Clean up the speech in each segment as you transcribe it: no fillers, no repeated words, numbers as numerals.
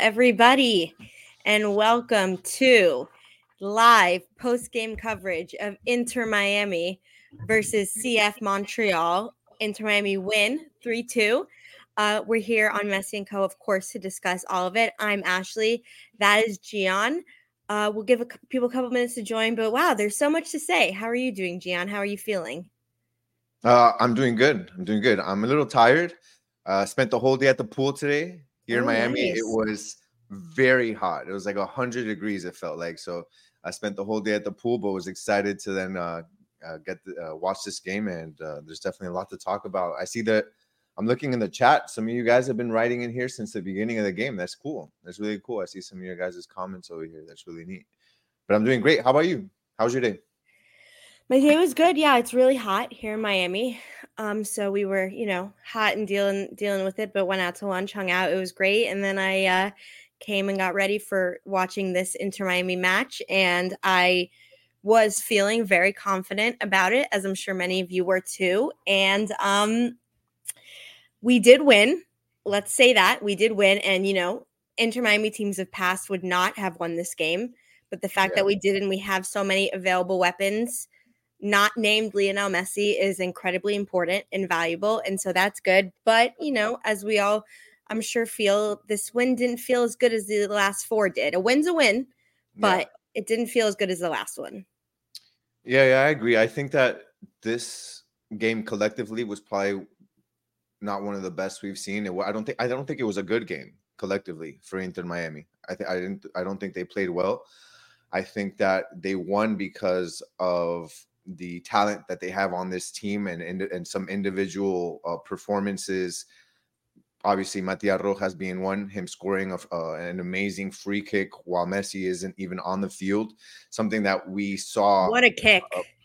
everybody, and welcome to live post-game coverage of Inter Miami versus CF Montreal. Inter Miami win 3-2. We're here on Messi & Co., of course, to discuss all of it. I'm Ashley. That is Gian. We'll give people a couple minutes to join, but wow, there's so much to say. How are you doing, Gian? How are you feeling? I'm doing good. I'm a little tired. Spent the whole day at the pool today here in Miami. Nice. It was very hot. It was like 100 degrees. It felt like. So I spent the whole day at the pool, but was excited to then watch this game. And there's definitely a lot to talk about. I see that I'm looking in the chat. Some of you guys have been writing in here since the beginning of the game. That's cool. That's really cool. I see some of your guys' comments over here. That's really neat. But I'm doing great. How about you? How's your day? My day was good. Yeah, it's really hot here in Miami. So we were, hot and dealing with it, but went out to lunch, hung out. It was great. And then I came and got ready for watching this Inter Miami match. And I was feeling very confident about it, as I'm sure many of you were too. And we did win. Let's say that. We did win. And, Inter Miami teams of past would not have won this game. But the fact that we did and we have so many available weapons not named Lionel Messi is incredibly important and valuable. And so that's good. But, as we all, I'm sure, feel, this win didn't feel as good as the last four did. A win's a win, but it didn't feel as good as the last one. Yeah, I agree. I think that this game collectively was probably not one of the best we've seen. I don't think it was a good game collectively for Inter Miami. I don't think they played well. I think that they won because of the talent that they have on this team and some individual performances. Obviously, Matias Rojas being one, him scoring an amazing free kick while Messi isn't even on the field. Something that we saw. What a kick.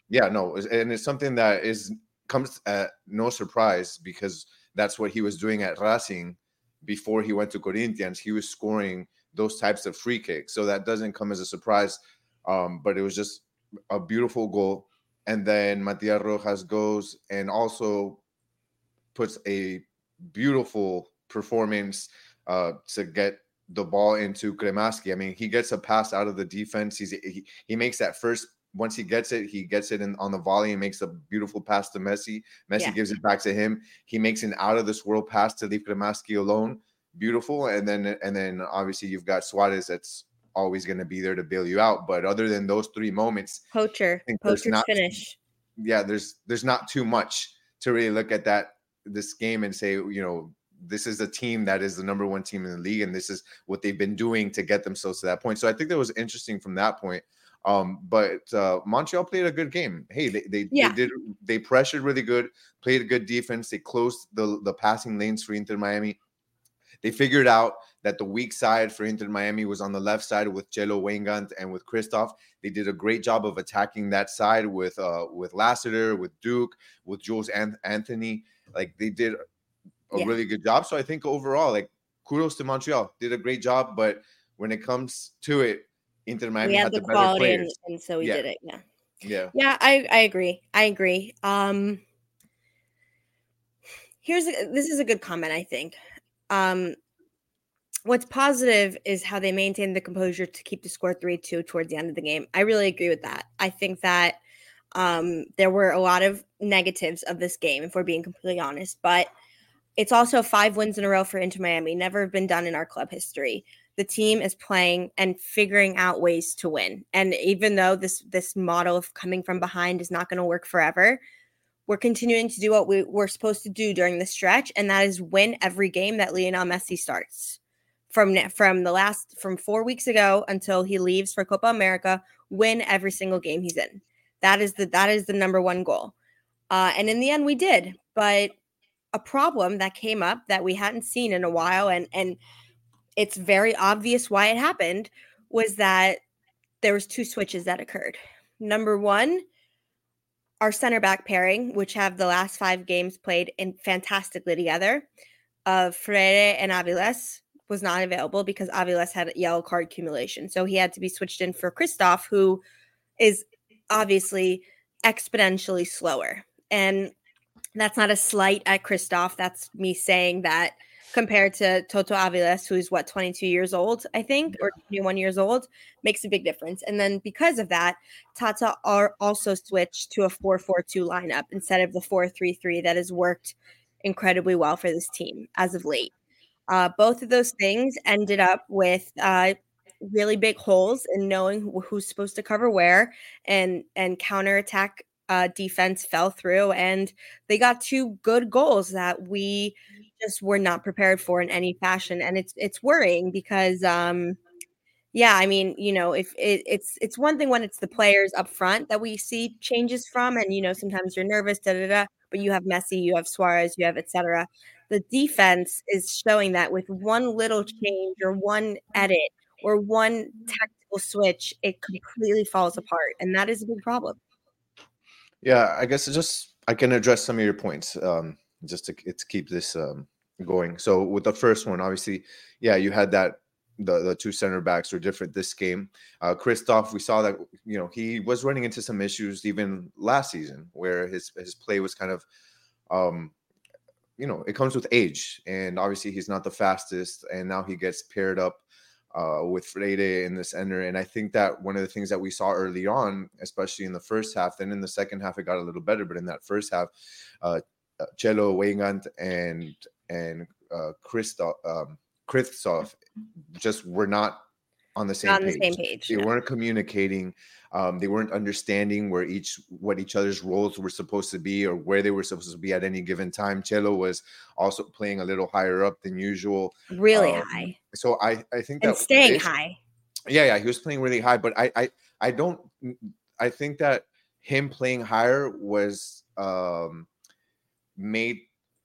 And it's something that comes at no surprise because that's what he was doing at Racing before he went to Corinthians. He was scoring those types of free kicks. So that doesn't come as a surprise. But it was just a beautiful goal. And then Matias Rojas goes and also puts a beautiful performance to get the ball into Cremaschi. I mean, he gets a pass out of the defense. He makes that first. Once he gets it on the volley and makes a beautiful pass to Messi. Messi gives it back to him. He makes an out of this world pass to leave Cremaschi alone. Beautiful. And then obviously you've got Suarez that's always going to be there to bail you out. But other than those three moments, Poacher's finish. Yeah, there's not too much to really look at this game and say, this is a team that is the number one team in the league, and this is what they've been doing to get themselves to that point. So I think that was interesting from that point. But Montreal played a good game. Hey, they pressured really good, played a good defense. They closed the passing lanes for Inter Miami. They figured out that the weak side for Inter Miami was on the left side with Chelo Weingart and with Christoph. They did a great job of attacking that side with Lassiter, with Duke, with Jules Anthony. Like, they did a really good job. So I think overall, like, kudos to Montreal. Did a great job. But when it comes to it, Inter Miami had the better players. And so we did it. Yeah. I agree. This is a good comment, I think. What's positive is how they maintained the composure to keep the score 3-2 towards the end of the game. I really agree with that. I think that there were a lot of negatives of this game, if we're being completely honest, but it's also 5 wins in a row for Inter Miami. Never been done in our club history. The team is playing and figuring out ways to win. And even though this model of coming from behind is not going to work forever, we're continuing to do what we're supposed to do during the stretch, and that is win every game that Lionel Messi starts. From 4 weeks ago until he leaves for Copa America, win every single game he's in. That is the number one goal. And in the end, we did. But a problem that came up that we hadn't seen in a while, and it's very obvious why it happened, was that there was 2 switches that occurred. Number one, our center back pairing, which have the last 5 games played in fantastically together, of Freire and Aviles, was not available because Aviles had a yellow card accumulation. So he had to be switched in for Christoph, who is obviously exponentially slower. And that's not a slight at Christoph. That's me saying that compared to Toto Aviles, who's 22 years old, I think, or 21 years old, makes a big difference. And then because of that, Tata are also switched to a 4-4-2 lineup instead of the 4-3-3 that has worked incredibly well for this team as of late. Both of those things ended up with really big holes in knowing who's supposed to cover where, and counterattack defense fell through, and they got 2 good goals that we just were not prepared for in any fashion. And it's worrying because yeah, I mean, if it's one thing when it's the players up front that we see changes from, and sometimes you're nervous, but you have Messi, you have Suarez, you have etc. The defense is showing that with one little change or one edit or one tactical switch, it completely falls apart, and that is a big problem. Yeah, I guess I can address some of your points, just to keep this going. So with the first one, obviously, yeah, you had that the 2 center backs were different this game. Christoph, we saw that he was running into some issues even last season, where his play was kind of it comes with age, and obviously he's not the fastest, and now he gets paired up with Freire in the center. And I think that one of the things that we saw early on, especially in the first half, then in the second half it got a little better, but in that first half, Chelo, Weigand, and Christoph just were not on the same page. They weren't communicating. They weren't understanding what each other's roles were supposed to be, or where they were supposed to be at any given time. Chelo was also playing a little higher up than usual, really high. So I think and that staying high. Yeah, he was playing really high, but I think that him playing higher was made,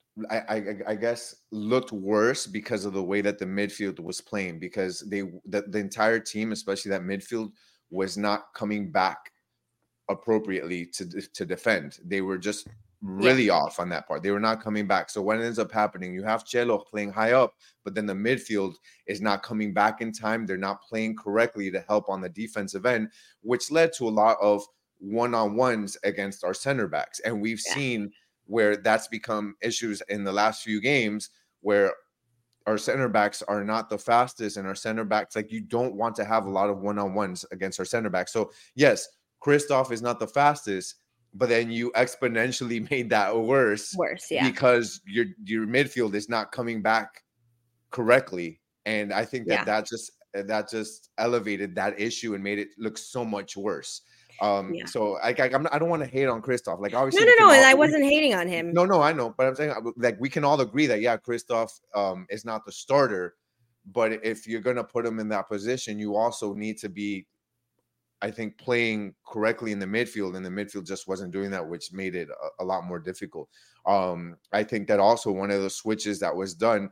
I guess, looked worse because of the way that the midfield was playing, because the entire team, especially that midfield, was not coming back appropriately to defend. They were just really off on that part. They were not coming back. So what ends up happening, you have Chelo playing high up, but then the midfield is not coming back in time. They're not playing correctly to help on the defensive end, which led to a lot of one-on-ones against our center backs. And we've seen where that's become issues in the last few games, where our center backs are not the fastest, and our center backs, like, you don't want to have a lot of one-on-ones against our center backs. So yes, Christoph is not the fastest, but then you exponentially made that worse, because your midfield is not coming back correctly. And I think that just elevated that issue and made it look so much worse. So I don't want to hate on Christoph. Like, obviously, no, and I wasn't hating on him. No, I know, but I'm saying, like, we can all agree that Christoph is not the starter, but if you're gonna put him in that position, you also need to be, I think, playing correctly in the midfield, and the midfield just wasn't doing that, which made it a lot more difficult. I think that also one of the switches that was done,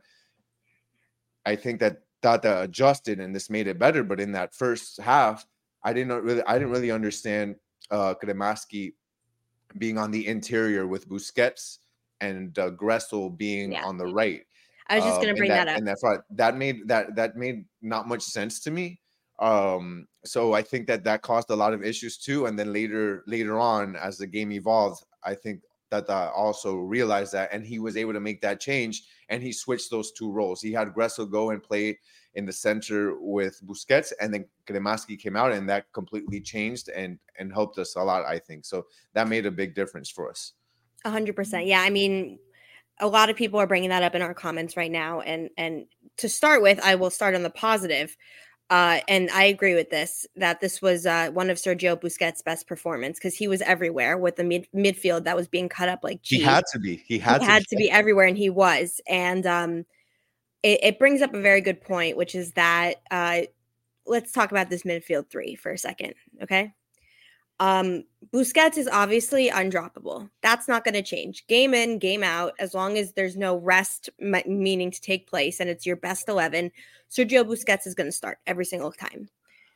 I think that Tata adjusted and this made it better, but in that first half, I didn't really understand Cremaschi being on the interior with Busquets and Gressel being on the right. I was just going to bring that up. And that's right. That made not much sense to me. So I think that caused a lot of issues too. And then later on, as the game evolved, I think that also realized that, and he was able to make that change, and he switched those 2 roles. He had Gressel go and play in the center with Busquets, and then Cremaschi came out, and that completely changed and helped us a lot, I think. So that made a big difference for us. 100%. Yeah, I mean, a lot of people are bringing that up in our comments right now, and to start with, I will start on the positive. And I agree with this, that this was one of Sergio Busquets' best performance, because he was everywhere with the midfield that was being cut up like cheese. He had to be everywhere, and he was. And it brings up a very good point, which is that let's talk about this midfield 3 for a second, okay? Busquets is obviously undroppable. That's not going to change. Game in, game out, as long as there's no rest meaning to take place and it's your best 11, Sergio Busquets is going to start every single time.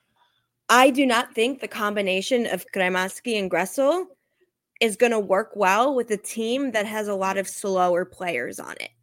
I do not think the combination of Cremaschi and Gressel is going to work well with a team that has a lot of slower players on it.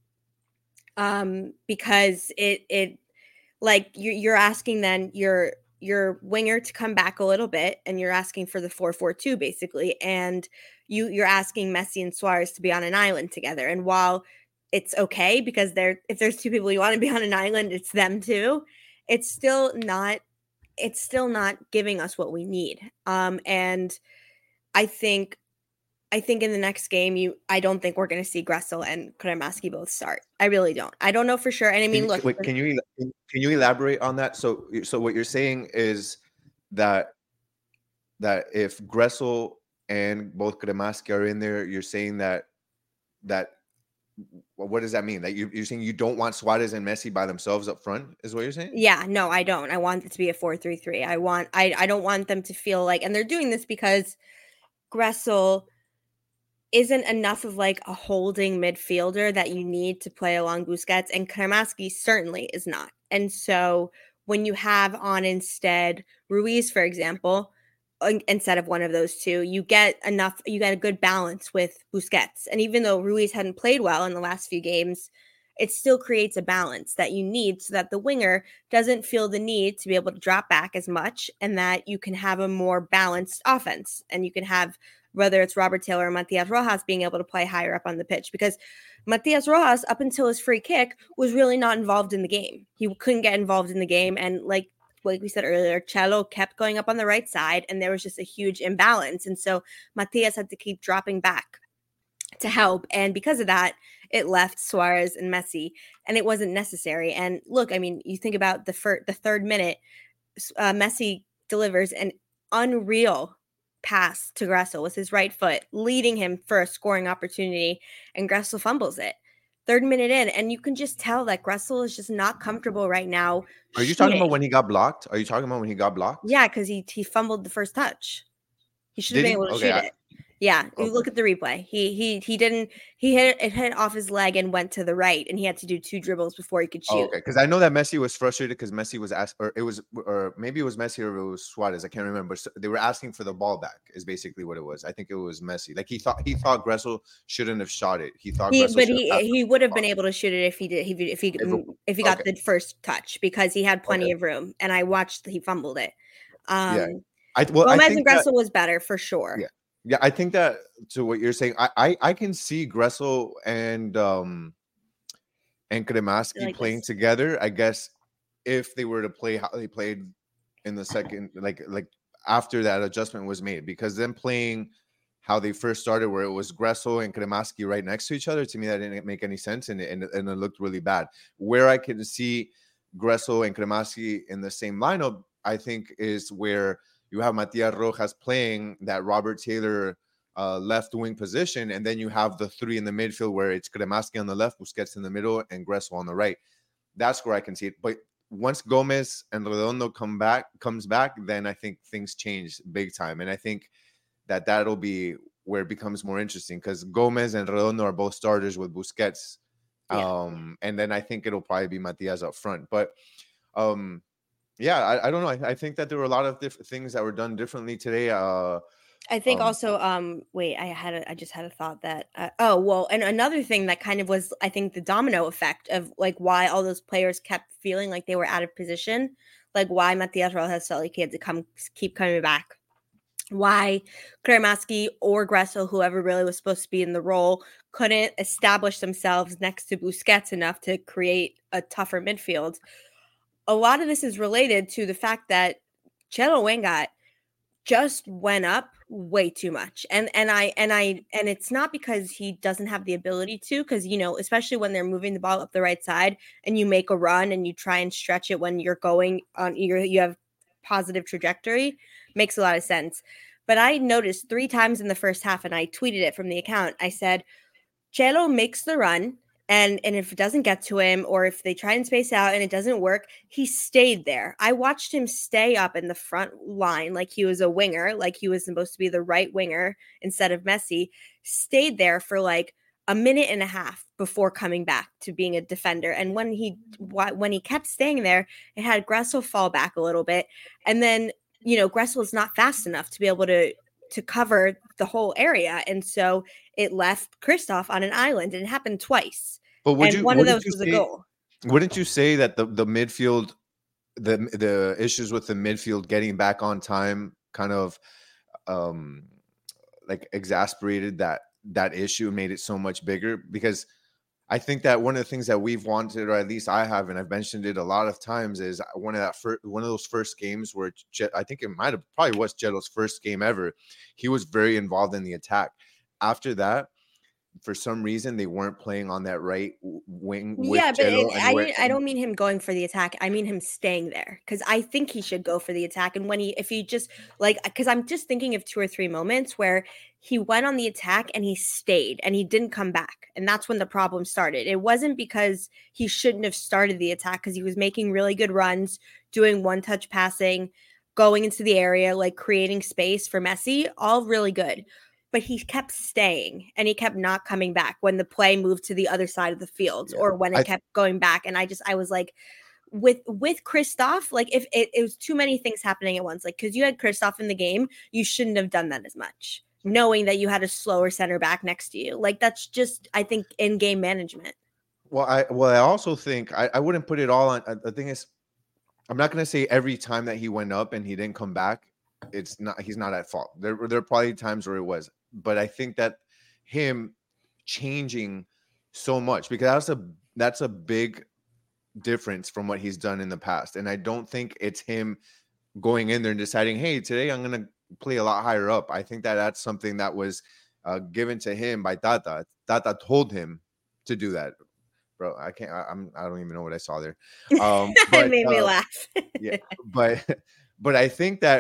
Because it like you're asking then your winger to come back a little bit, and you're asking for the 4-4-2 basically, and you're asking Messi and Suarez to be on an island together. And while it's okay because if there's two people you want to be on an island, it's them too. It's still not giving us what we need. And I think in the next game, I don't think we're going to see Gressel and Cremaschi both start. I really don't. I don't know for sure. And I mean, look, wait, can you elaborate on that? So what you're saying is that if Gressel and both Cremaschi are in there, you're saying that what does that mean? That you're saying you don't want Suarez and Messi by themselves up front, is what you're saying? Yeah, no, I don't. I want it to be a 4-3-3. I don't want them to feel like, and they're doing this because Gressel isn't enough of like a holding midfielder that you need to play along Busquets, and Cremaschi certainly is not. And so when you have on instead Ruiz, for example, instead of one of those two, you get a good balance with Busquets. And even though Ruiz hadn't played well in the last few games, it still creates a balance that you need so that the winger doesn't feel the need to be able to drop back as much, and that you can have a more balanced offense, and you can have, whether it's Robert Taylor or Matias Rojas, being able to play higher up on the pitch, because Matias Rojas, up until his free kick, was really not involved in the game. He couldn't get involved in the game. And like we said earlier, Cello kept going up on the right side, and there was just a huge imbalance. And so Matias had to keep dropping back to help. And because of that, it left Suarez and Messi, and it wasn't necessary. And look, I mean, you think about the third minute, Messi delivers an unreal pass to Gressel with his right foot, leading him for a scoring opportunity, and Gressel fumbles it. Third minute in, and you can just tell that Gressel is just not comfortable right now. Are you talking about when he got blocked? Yeah, because he fumbled the first touch. He should have been able to shoot it. Yeah, you look at the replay. He didn't. He hit off his leg and went to the right, and he had to do 2 dribbles before he could shoot. Okay, because I know that Messi was frustrated because Messi was asked, or maybe it was Messi or it was Suarez. I can't remember. So they were asking for the ball back. Is basically what it was. I think it was Messi. Like he thought Gressel shouldn't have shot it. He would have been able to shoot it if he got the first touch, because he had plenty of room. And I watched, he fumbled it. Yeah. Gomez and Gressel was better for sure. Yeah. Yeah, I think that to what you're saying, I can see Gressel and Cremaschi playing together. I guess if they were to play how they played in the second, like after that adjustment was made, because them playing how they first started, where it was Gressel and Cremaschi right next to each other, to me that didn't make any sense, and it looked really bad. Where I can see Gressel and Cremaschi in the same lineup, I think, is where you have Matias Rojas playing that Robert Taylor left wing position, and then you have the 3 in the midfield where it's Cremaschi on the left, Busquets in the middle, and Gressel on the right. That's where I can see it. But once Gomez and Redondo comes back, then I think things change big time, and I think that'll be where it becomes more interesting, because Gomez and Redondo are both starters with Busquets, and then I think it'll probably be Matias up front, but. Yeah, I don't know. I think that there were a lot of different things that were done differently today. I think also, wait, I just had a thought that, and another thing that kind of was, I think, the domino effect of like why all those players kept feeling like they were out of position, like why Matias Rojas felt like he had to keep coming back, why Cremaschi or Gressel, whoever really was supposed to be in the role, couldn't establish themselves next to Busquets enough to create a tougher midfield. A lot of this is related to the fact that Chelo Wengat just went up way too much. And it's not because he doesn't have the ability to, because, you know, especially when they're moving the ball up the right side and you make a run and you try and stretch it when you're going on, you have positive trajectory, makes a lot of sense. But I noticed 3 times in the first half, and I tweeted it from the account. I said, Chelo makes the run, and if it doesn't get to him, or if they try and space out and it doesn't work, he stayed there. I watched him stay up in the front line like he was a winger, like he was supposed to be the right winger instead of Messi, stayed there for like a minute and a half before coming back to being a defender. And when he kept staying there, it had Gressel fall back a little bit. And then, you know, Gressel is not fast enough to be able to cover the whole area. And so it left Christoph on an island, and it happened twice. But one of those was a goal. Wouldn't you say that the midfield, the issues with the midfield getting back on time kind of like exasperated that issue, made it so much bigger? Because I think that one of the things that we've wanted, or at least I have, and I've mentioned it a lot of times, is one of those first games where I think it might have probably was Jello's first game ever. He was very involved in the attack. After that, for some reason, they weren't playing on that right wing with Yeah, but Jello anywhere. I don't mean him going for the attack. I mean him staying there because I think he should go for the attack. And if he just like, because I'm just thinking of 2 or 3 moments where he went on the attack and he stayed and he didn't come back. And that's when the problem started. It wasn't because he shouldn't have started the attack because he was making really good runs, doing one-touch passing, going into the area, like creating space for Messi, all really good. But he kept staying and he kept not coming back when the play moved to the other side of the field or when it kept going back. And I was like, with Kristoff, like if it was too many things happening at once, like because you had Kristoff in the game, you shouldn't have done that as much, knowing that you had a slower center back next to you. Like that's just, I think, in-game management. Well, I also think I wouldn't put it all on. The thing is, I'm not going to say every time that he went up and he didn't come back, he's not at fault. There are probably times where it was, but I think that him changing so much, because that's a big difference from what he's done in the past. And I don't think it's him going in there and deciding, hey, today I'm going to play a lot higher up. I think that that's something that was given to him by Tata. Tata told him to do that. Bro, I don't even know what I saw there. But, it made me laugh. Yeah, but I think that,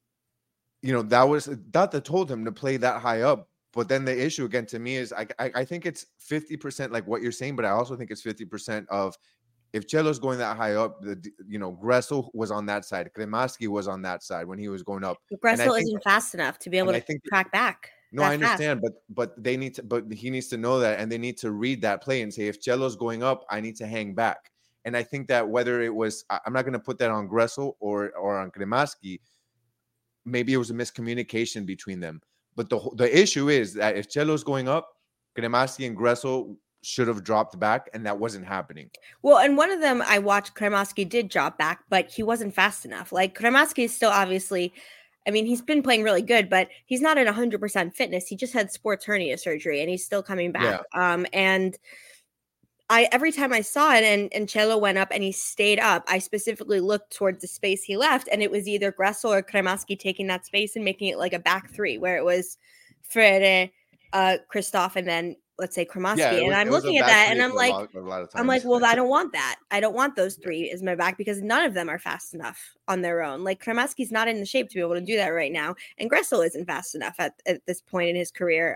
you know, that was Tata told him to play that high up. But then the issue again to me is I think it's 50% like what you're saying, but I also think it's 50% of if Chelo's going that high up, Gressel was on that side, Cremaschi was on that side when he was going up. Gressel isn't fast enough to be able to track back. No, I understand, but he needs to know that, and they need to read that play and say, if Chelo's going up, I need to hang back. And I think that whether it was, I'm not going to put that on Gressel or on Cremaschi. Maybe it was a miscommunication between them. But the issue is that if Chelo's going up, Cremaschi and Gressel should have dropped back, and that wasn't happening. Well, and one of them I watched, Cremaschi did drop back, but he wasn't fast enough. Like Cremaschi is still obviously, I mean, he's been playing really good, but he's not at 100% fitness. He just had sports hernia surgery, and he's still coming back. Yeah. And every time I saw it and Chelo went up and he stayed up, I specifically looked towards the space he left, and it was either Gressel or Cremaschi taking that space and making it like a back three, where it was Frere, Kristoff, and then let's say Cremaschi. Yeah, and I'm looking at that and I'm like, well, I don't want that. I don't want those three as my back because none of them are fast enough on their own. Like Cremaschi's not in the shape to be able to do that right now. And Gressel isn't fast enough at this point in his career.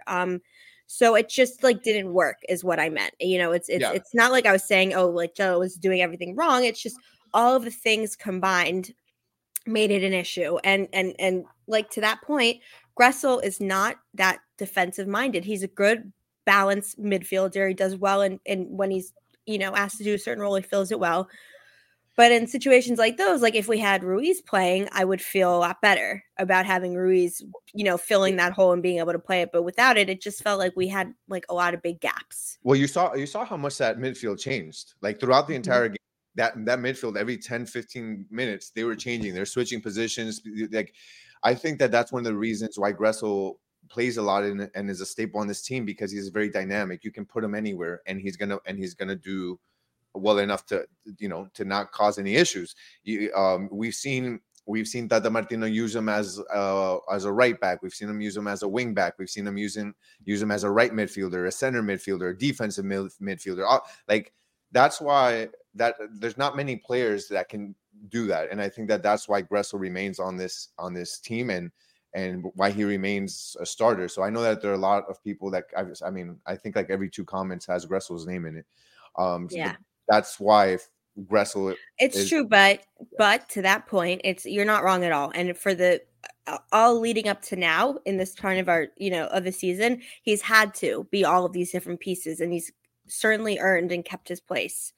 So it just like didn't work is what I meant. You know, it's not like I was saying, oh, like Joe was doing everything wrong. It's just all of the things combined made it an issue. And like to that point, Gressel is not that defensive minded. He's a good balanced midfielder. He does well and when he's, asked to do a certain role, he fills it well. But in situations like those, like if we had Ruiz playing, I would feel a lot better about having Ruiz, filling that hole and being able to play it. But without it, it just felt like we had like a lot of big gaps. Well, you saw how much that midfield changed. Like throughout the entire game, that midfield, every 10, 15 minutes, they were changing. They're switching positions. Like, I think that's one of the reasons why Gressel plays a lot and is a staple on this team, because he's very dynamic. You can put him anywhere and he's gonna do well enough to not cause any issues. We've seen Tata Martino use him as a right back. We've seen him use him as a wing back. We've seen him use him as a right midfielder, a center midfielder, a defensive midfielder. Like that's why that there's not many players that can do that, and I think that's why Gressel remains on this team and why he remains a starter. So I know that there are a lot of people that I think like every 2 comments has Gressel's name in it. Yeah. That's why Gressel. It's true, but to that point, you're not wrong at all. And for the all leading up to now in this part of our of the season, he's had to be all of these different pieces, and he's certainly earned and kept his place.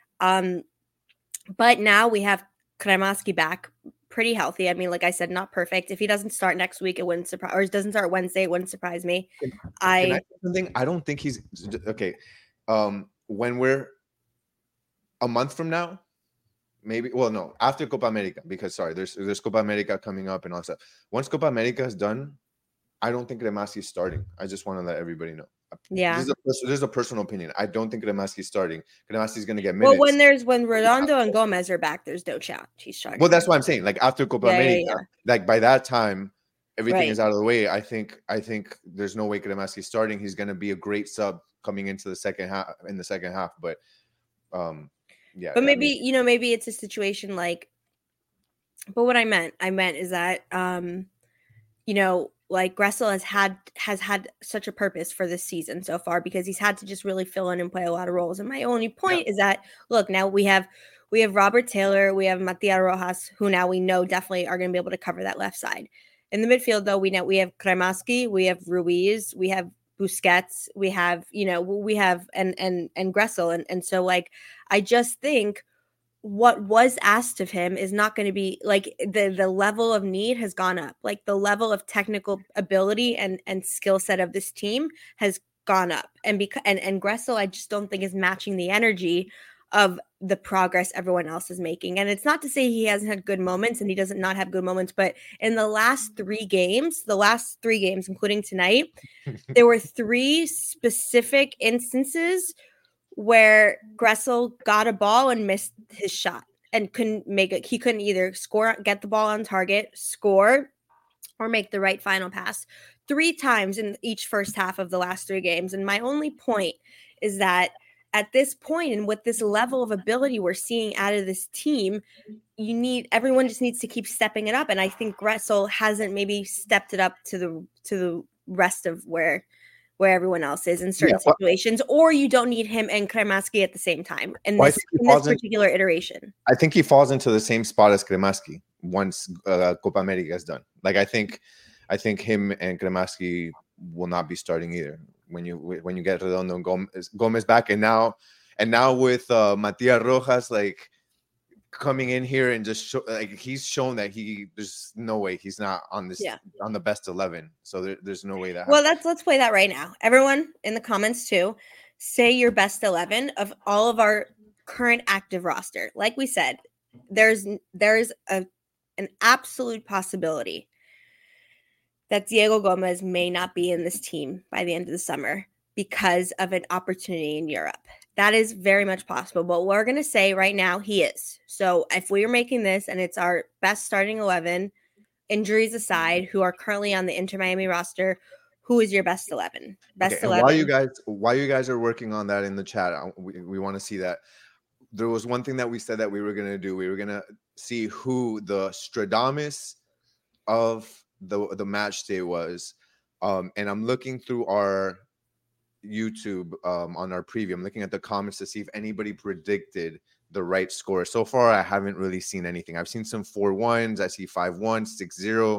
But now we have Cremaschi back, pretty healthy. I mean, like I said, not perfect. If he doesn't start next week, it wouldn't surprise, or he doesn't start Wednesday, it wouldn't surprise me. I don't think he's okay. When we're a month from now, maybe. Well, no, after Copa America, because there's Copa America coming up and all that stuff. Once Copa America is done, I don't think Cremaschi is starting. I just want to let everybody know. Yeah. This is a personal opinion. I don't think Cremaschi's starting. Cremaschi's going to get Well, minutes. when Redondo and Gomez are back, there's no chance he's starting. Well, that's what I'm saying. Like after Copa America, like by that time, everything is out of the way. I think there's no way Cremaschi's starting. He's going to be a great sub coming into the second half. But yeah. But maybe maybe it's a situation like. But what I meant is that like Gressel has had such a purpose for this season so far because he's had to just really fill in and play a lot of roles. And my only point is that look, now we have Robert Taylor, we have Matias Rojas, who now we know definitely are going to be able to cover that left side. In the midfield, though, we have Cremaschi, we have Ruiz, we have Busquets, we have and Gressel, and so like I just think what was asked of him is not going to be like the level of need has gone up. Like the level of technical ability and skill set of this team has gone up. And Gressel, I just don't think is matching the energy of the progress everyone else is making. And it's not to say he hasn't had good moments and he doesn't not have good moments, but in the last three games, including tonight, there were three specific instances where Gressel got a ball and missed his shot and couldn't make it. He couldn't either get the ball on target, score, or make the right final pass 3 times in each first half of the last 3 games. And my only point is that at this point and with this level of ability we're seeing out of this team, everyone just needs to keep stepping it up. And I think Gressel hasn't maybe stepped it up to the rest of where everyone else is in certain situations, or you don't need him and Cremaschi at the same time in this particular iteration. I think he falls into the same spot as Cremaschi once Copa America is done. Like I think him and Cremaschi will not be starting either when you get Redondo and Gomez back, and now with Matias Rojas like coming in here and just he's shown that there's no way he's not on this on the best 11. So there's no way that. Well, let's play that right now. Everyone in the comments too, say your best 11 of all of our current active roster. Like we said, there's an absolute possibility that Diego Gomez may not be in this team by the end of the summer because of an opportunity in Europe. That is very much possible, but we're going to say right now he is. So if we are making this and it's our best starting 11, injuries aside, who are currently on the Inter Miami roster, who is your best 11? Best 11. While you guys are working on that in the chat, we want to see that. There was one thing that we said that we were going to do. We were going to see who the Stradamus of the match day was. And I'm looking through our YouTube on our preview. I'm looking at the comments to see if anybody predicted the right score. So far, I haven't really seen anything. I've seen some 4-1s. I see 5-1, 6-0.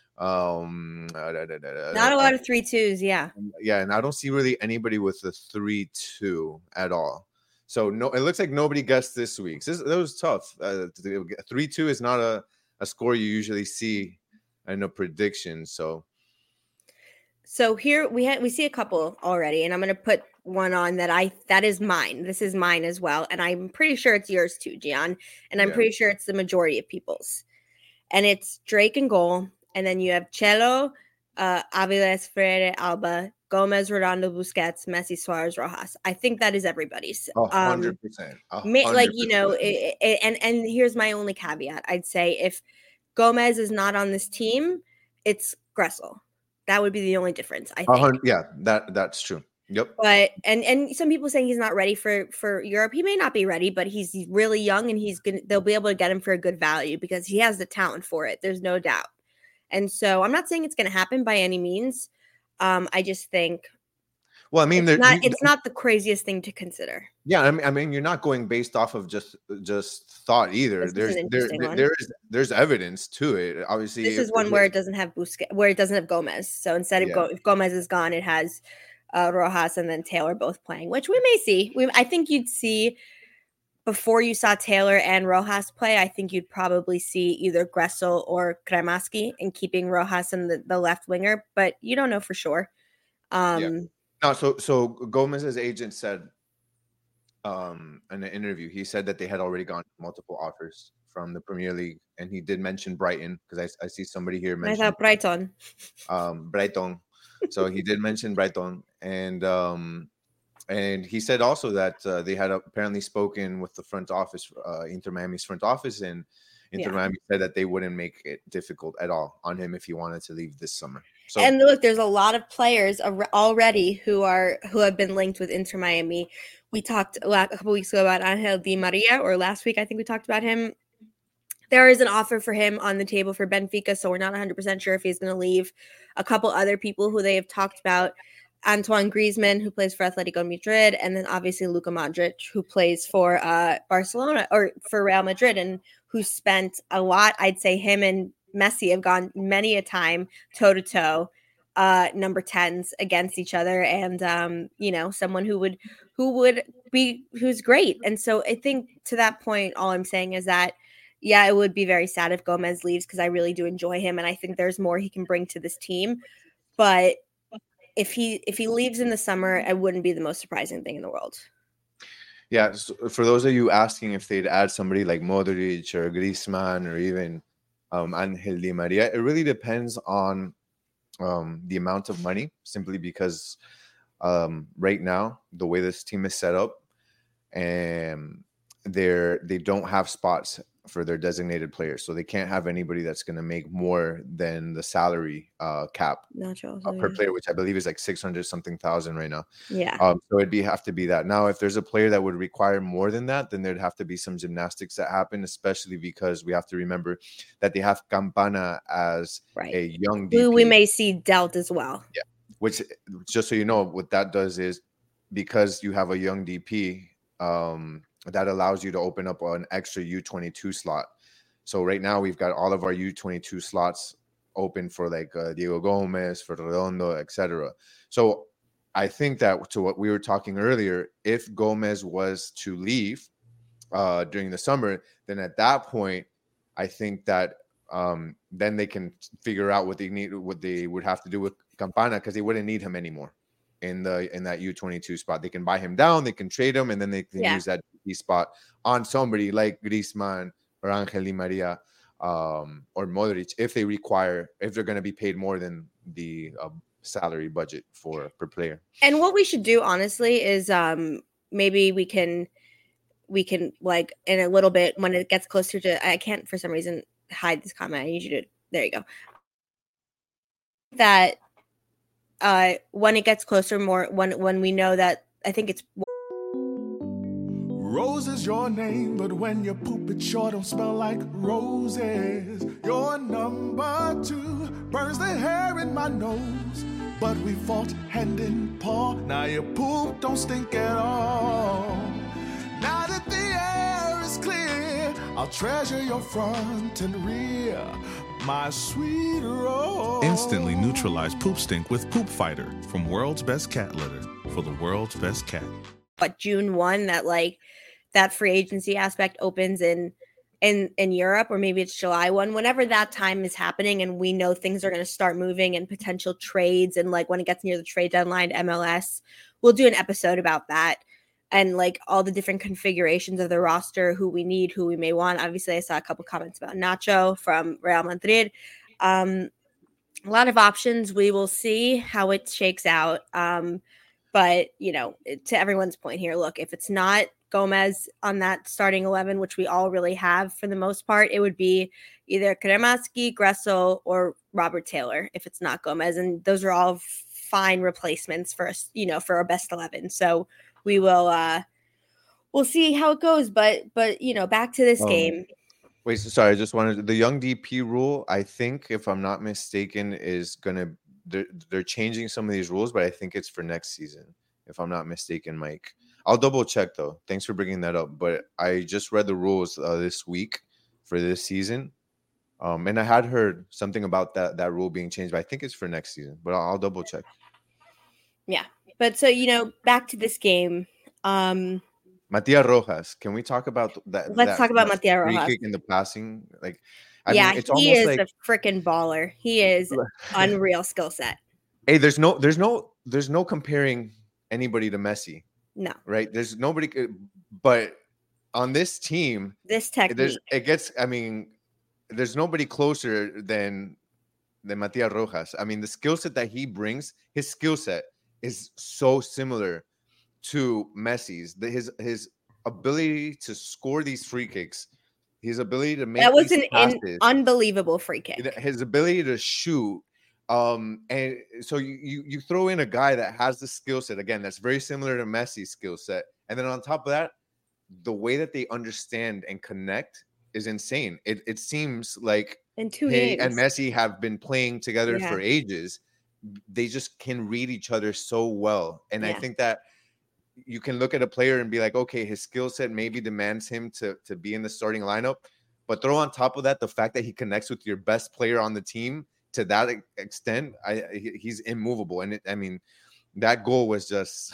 Not a lot of 3-2s. Yeah, and I don't see really anybody with a 3-2 at all. So no, it looks like nobody guessed this week. That was tough. 3-2 is not a score you usually see in a prediction. So here we see a couple already, and I'm going to put one on that is mine. This is mine as well, and I'm pretty sure it's yours too, Gian, and I'm pretty sure it's the majority of people's. And it's Drake in goal, and then you have Chelo, Aviles, Freire, Alba, Gomez, Redondo, Busquets, Messi, Suarez, Rojas. I think that is everybody's. 100%. Like and here's my only caveat. I'd say if Gomez is not on this team, it's Gressel. That would be the only difference, I think. Yeah, that's true. Yep. But and some people saying he's not ready for Europe. He may not be ready, but he's really young and they'll be able to get him for a good value because he has the talent for it. There's no doubt. And so I'm not saying it's going to happen by any means. I just think. Well, I mean, it's not the craziest thing to consider. Yeah, I mean, you're not going based off of just thought either. There's evidence to it. Obviously, this is one where it doesn't have Gomez. So instead of if Gomez is gone, it has Rojas and then Taylor both playing, which we may see. I think you'd see before you saw Taylor and Rojas play. I think you'd probably see either Gressel or Cremaschi and keeping Rojas in the left winger, but you don't know for sure. No, so Gomez's agent said in an interview, he said that they had already gone multiple offers from the Premier League, and he did mention Brighton because I see somebody here mentioning Brighton. Brighton. So he did mention Brighton, and he said also that they had apparently spoken with the front office, Inter Miami's front office, and Inter Miami said that they wouldn't make it difficult at all on him if he wanted to leave this summer. So, and look, there's a lot of players already who have been linked with Inter Miami. We talked a couple weeks ago about Angel Di Maria, or last week I think we talked about him. There is an offer for him on the table for Benfica, so we're not 100% sure if he's going to leave. A couple other people who they have talked about, Antoine Griezmann, who plays for Atletico Madrid, and then obviously Luka Modric, who plays for Barcelona or for Real Madrid, and who spent a lot. I'd say him and Messi have gone many a time toe-to-toe, number 10s against each other, and someone who's great. And so I think to that point, all I'm saying is that, yeah, it would be very sad if Gomez leaves, because I really do enjoy him, and I think there's more he can bring to this team. But if he leaves in the summer, it wouldn't be the most surprising thing in the world. Yeah, so for those of you asking if they'd add somebody like Modric or Griezmann or even Angel Di Maria, it really depends on the amount of money, simply because right now, the way this team is set up, and they don't have spots for their designated players, so they can't have anybody that's going to make more than the salary cap per player, which I believe is like 600 something thousand right now. Yeah. So have to be that. Now, if there's a player that would require more than that, then there'd have to be some gymnastics that happen, especially because we have to remember that they have Campana as a young DP. Who we may see dealt as well. Yeah. Which, just so you know, what that does is, because you have a young DP, that allows you to open up an extra U22 slot. So right now we've got all of our U22 slots open for like Diego Gomez, for Redondo, etc. So I think that, to what we were talking earlier, if Gomez was to leave during the summer, then at that point, I think that then they can figure out what they would have to do with Campana, because they wouldn't need him anymore in that U22 spot. They can buy him down, they can trade him, and then they can use that spot on somebody like Griezmann or Angel Di Maria or Modric if they're going to be paid more than the salary budget per player. And what we should do, honestly, is maybe we can like in a little bit, when it gets closer to, I can't for some reason hide this comment. I need you to, there you go. That when it gets closer, more when we know that, I think it's Rose is your name, but when you poop it sure don't smell like roses. Your number 2 burns the hair in my nose, but we fought hand in paw. Now your poop don't stink at all. Now that the air is clear, I'll treasure your front and rear, my sweet Rose. Instantly neutralize poop stink with Poop Fighter from World's Best Cat Litter for the world's best cat. But June 1, that free agency aspect opens in Europe, or maybe it's July 1, whenever that time is happening, and we know things are going to start moving and potential trades, and like when it gets near the trade deadline, MLS, we'll do an episode about that, and like all the different configurations of the roster, who we need, who we may want. Obviously, I saw a couple comments about Nacho from Real Madrid. A lot of options. We will see how it shakes out. But, to everyone's point here, look, if it's not Gomez on that starting 11, which we all really have for the most part, it would be either Cremaschi, Gressel, or Robert Taylor if it's not Gomez. And those are all fine replacements for us, for our best 11. So we will we'll see how it goes. But back to this game. Wait, sorry, I just wanted the young DP rule. I think, if I'm not mistaken, is gonna they're changing some of these rules, but I think it's for next season, if I'm not mistaken, Mike. I'll double check though. Thanks for bringing that up. But I just read the rules this week for this season, and I had heard something about that rule being changed, but I think it's for next season. But I'll double check. Yeah, but so back to this game. Matias Rojas. Can we talk about that? Let's talk about Matias Rojas. Free kick in the passing, he is a freaking baller. He is unreal skill set. Hey, there's no comparing anybody to Messi. No, right? There's nobody, but on this team, this technique, there's nobody closer than than Matias Rojas. I mean, the skill set that he brings, his skill set is so similar to Messi's. His ability to score these free kicks, his ability to make that was these an passes, unbelievable free kick. his ability to shoot. And so you throw in a guy that has the skill set again that's very similar to Messi's skill set, and then on top of that, the way that they understand and connect is insane. It seems like In 2 he games. and Messi have been playing together Yeah. for ages. They just can read each other so well, and I Yeah. think that you can look at a player and be like, okay, his skill set maybe demands him to be in the starting lineup, but throw on top of that the fact that he connects with your best player on the team to that extent. He's immovable, and I mean, that goal was just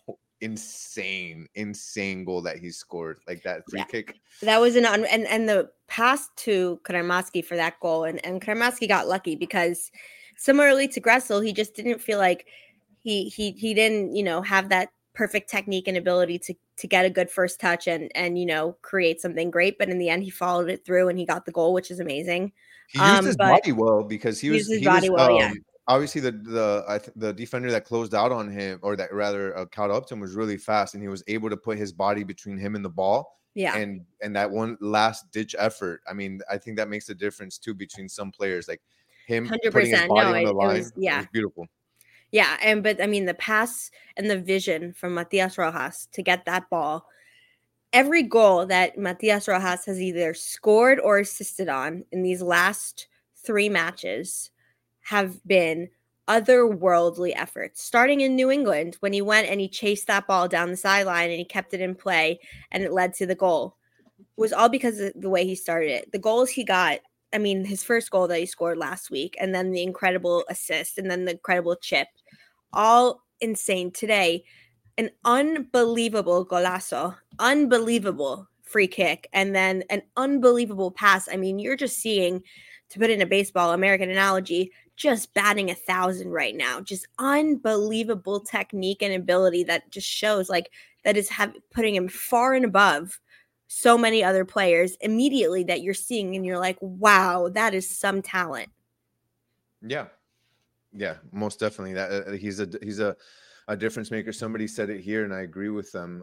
insane goal that he scored, like that free kick. That was and the pass to Cremaschi for that goal, and Cremaschi got lucky because similarly to Gressel, he just didn't feel like he didn't have that perfect technique and ability to get a good first touch and create something great, but in the end he followed it through and he got the goal, which is amazing. He used his body well because he was obviously the defender that closed out on him, or that rather caught up to him, was really fast, and he was able to put his body between him and the ball. Yeah. And that one last ditch effort, I mean, I think that makes a difference too between some players, like him 100%. putting his body on the line. It was beautiful. Yeah, but I mean the pass and the vision from Matias Rojas to get that ball. Every goal that Matias Rojas has either scored or assisted on in these last 3 matches have been otherworldly efforts. Starting in New England, when he went and he chased that ball down the sideline and he kept it in play and it led to the goal, was all because of the way he started it. The goals he got, I mean, his first goal that he scored last week, and then the incredible assist, and then the incredible chip, all insane. Today, an unbelievable golazo, unbelievable free kick, and then an unbelievable pass. I mean, you're just seeing, to put in a baseball American analogy, just batting 1,000 right now. Just unbelievable technique and ability that just shows like that is putting him far and above so many other players immediately that you're seeing, and you're like, wow, that is some talent. Yeah, most definitely. That he's a difference maker. Somebody said it here, and I agree with them.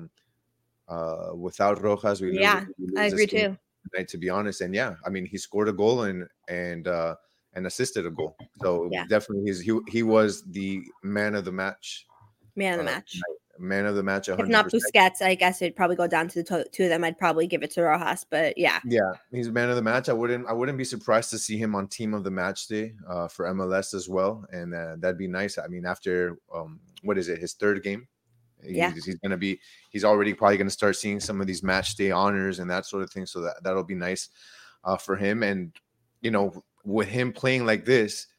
Without Rojas, we lose I agree too. Tonight, to be honest, and I mean, he scored a goal and assisted a goal. So definitely, he was the man of the match. Man of the match. Man of the match. 100%. If not Busquets, I guess it'd probably go down to the 2 of them. I'd probably give it to Rojas, but yeah, he's man of the match. I wouldn't be surprised to see him on team of the match day for MLS as well, and that'd be nice. I mean, after what is it, his 3rd game? He's already probably going to start seeing some of these match day honors and that sort of thing. So that'll be nice for him. And with him playing like this,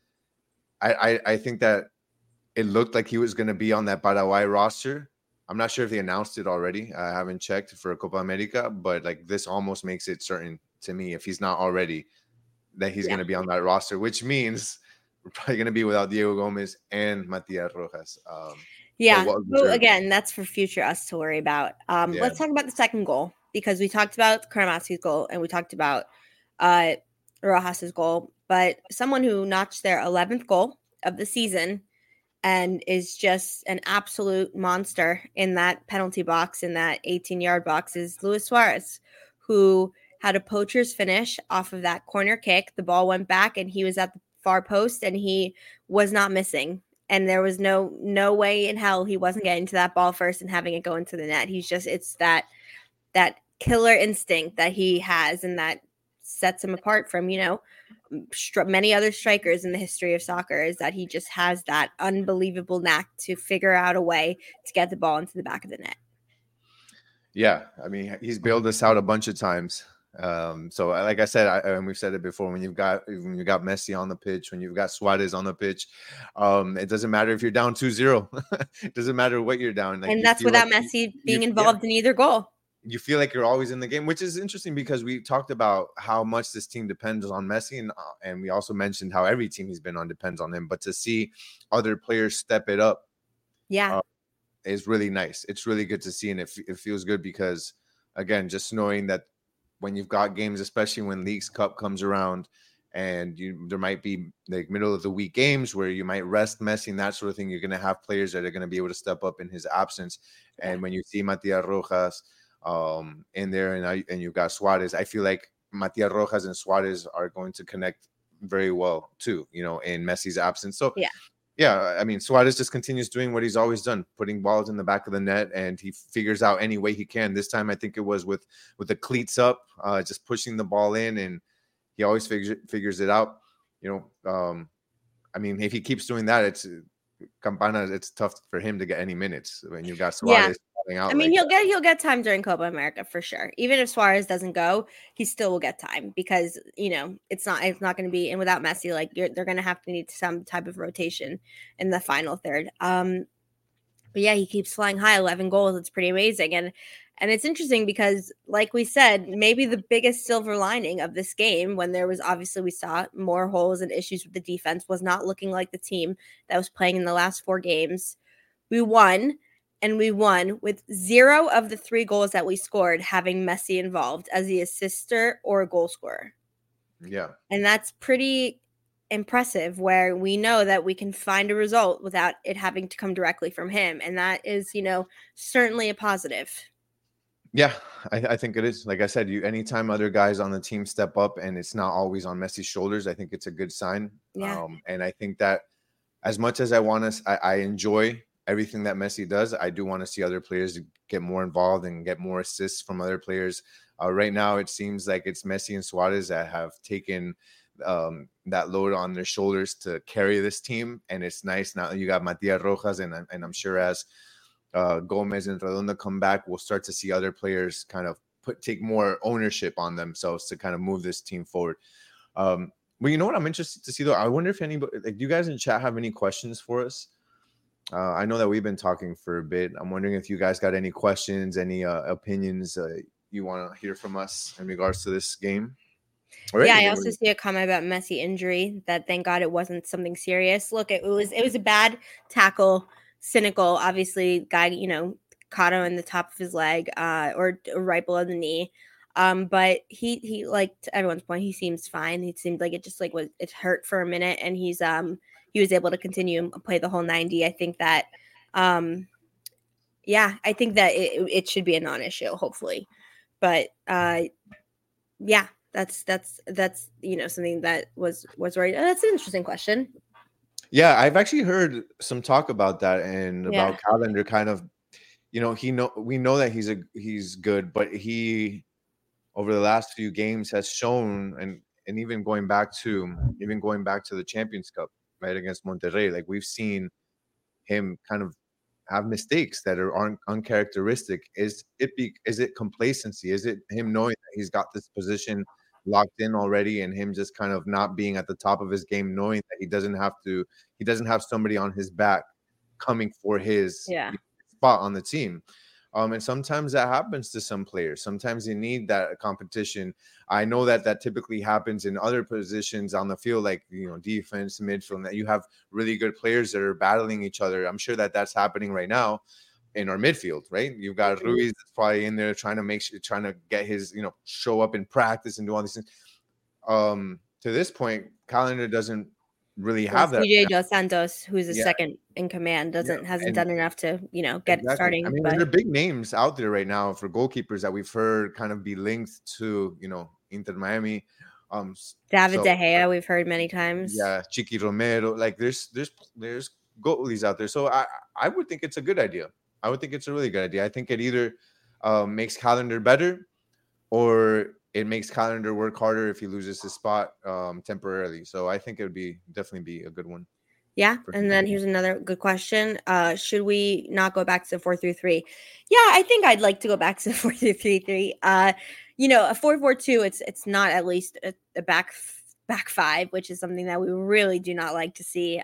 I think that it looked like he was going to be on that Paraguay roster. I'm not sure if they announced it already. I haven't checked for Copa America, but like this almost makes it certain to me, if he's not already, that he's going to be on that roster, which means we're probably going to be without Diego Gomez and Matias Rojas. So again, that's for future us to worry about. Let's talk about the second goal, because we talked about Cremaschi's goal and we talked about Rojas's goal, but someone who notched their 11th goal of the season and is just an absolute monster in that penalty box, in that 18-yard box, is Luis Suarez, who had a poacher's finish off of that corner kick. The ball went back and he was at the far post and he was not missing. And there was no way in hell he wasn't getting to that ball first and having it go into the net. It's that killer instinct that he has, and that sets him apart from, many other strikers in the history of soccer, is that he just has that unbelievable knack to figure out a way to get the ball into the back of the net. Yeah, I mean, he's bailed us out a bunch of times. So like I said, and we've said it before, when you've got Messi on the pitch, when you've got Suarez on the pitch, it doesn't matter if you're down 2-0. It doesn't matter what you're down. And that's without Messi being involved in either goal. You feel like you're always in the game, which is interesting because we talked about how much this team depends on Messi, and we also mentioned how every team he's been on depends on him. But to see other players step it up, is really nice. It's really good to see, and it feels good because, again, just knowing that when you've got games, especially when Leagues Cup comes around, and there might be like middle of the week games where you might rest Messi and that sort of thing. You're going to have players that are going to be able to step up in his absence. And when you see Matias Rojas in there and you've got Suarez, I feel like Matias Rojas and Suarez are going to connect very well too, in Messi's absence. So yeah, I mean, Suarez just continues doing what he's always done, putting balls in the back of the net, and he figures out any way he can. This time, I think it was with the cleats up, just pushing the ball in, and he always figures it out. I mean, if he keeps doing that, it's tough for him to get any minutes when you got Suarez. I mean, he'll get time during Copa America for sure. Even if Suarez doesn't go, he still will get time because it's not going to be, and without Messi, like they're going to have to need some type of rotation in the final third. But yeah, he keeps flying high, 11 goals. It's pretty amazing, and it's interesting because, like we said, maybe the biggest silver lining of this game, when there was obviously we saw more holes and issues with the defense, was not looking like the team that was playing in the last 4 games. We won. And we won with 0 of the 3 goals that we scored having Messi involved as the assister or goal scorer. Yeah. And that's pretty impressive, where we know that we can find a result without it having to come directly from him. And that is, certainly a positive. Yeah, I think it is. Like I said, anytime other guys on the team step up and it's not always on Messi's shoulders, I think it's a good sign. Yeah. And I think that as much as I enjoy everything that Messi does, I do want to see other players get more involved and get more assists from other players. Right now, it seems like it's Messi and Suarez that have taken that load on their shoulders to carry this team. And it's nice now you got Matias Rojas, and I'm sure as Gomez and Redonda come back, we'll start to see other players kind of take more ownership on themselves to kind of move this team forward. Well, you know what I'm interested to see, though? I wonder if anybody, do you guys in chat have any questions for us? I know that we've been talking for a bit. I'm wondering if you guys got any questions, any opinions you want to hear from us in regards to this game. I also see a comment about Messi injury that thank God it wasn't something serious. Look, it was a bad tackle, cynical. Obviously, guy, caught him in the top of his leg or right below the knee. But he like, to everyone's point, he seems fine. It seemed like it just like it hurt for a minute, and he was able to continue and play the whole 90. I think that, I think that it should be a non-issue, hopefully. But that's something that was right. That's an interesting question. Yeah, I've actually heard some talk about that and about Callender kind of, we know that he's good, but he over the last few games has shown, and even going back to the Champions Cup, right, against Monterrey, like we've seen him kind of have mistakes that aren't uncharacteristic. Is it complacency? Is it him knowing that he's got this position locked in already, and him just kind of not being at the top of his game, knowing that he doesn't have somebody on his back coming for his spot on the team? And sometimes that happens to some players. Sometimes you need that competition. I know that typically happens in other positions on the field, like, defense, midfield, that you have really good players that are battling each other. I'm sure that that's happening right now in our midfield, right? You've got Ruiz that's probably in there trying to get his, show up in practice and do all these things. To this point, Callender doesn't really have that. CJ Dos Santos, who's a second in command, hasn't done enough to get starting. I mean, there are big names out there right now for goalkeepers that we've heard kind of be linked to Inter Miami. David De Gea, we've heard many times. Yeah, Chiqui Romero. Like there's goalies out there. So I would think it's a good idea. I would think it's a really good idea. I think it either makes Callender better, or it makes Callender work harder if he loses his spot temporarily. So I think it would definitely be a good one. Yeah, and then here's another good question. Should we not go back to 4-3-3? Yeah, I think I'd like to go back to 4-3-3. A 4-4-2, it's not at least a back five, which is something that we really do not like to see.